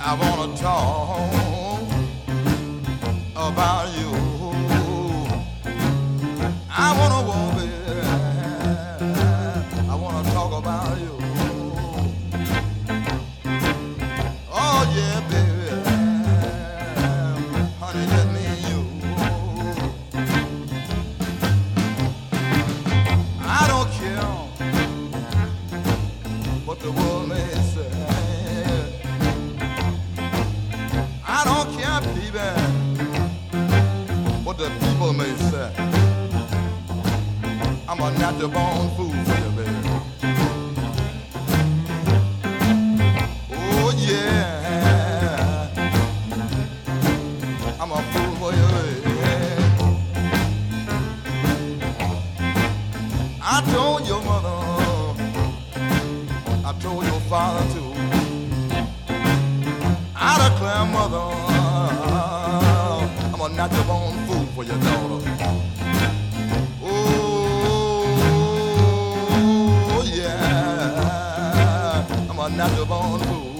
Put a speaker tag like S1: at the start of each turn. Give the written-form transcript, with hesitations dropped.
S1: I wanna talk about you. I wanna baby. I wanna talk about you. Oh yeah, baby. Honey, just me and you. I don't care what the world may say. I don't care, baby, what the people may say. I'm a natural born fool for you, baby. Oh yeah, I'm a fool for you, baby. I told your mother, I told your father too. I declare, mother, I'm a natural born fool for your daughter. Oh, yeah, I'm a natural born fool.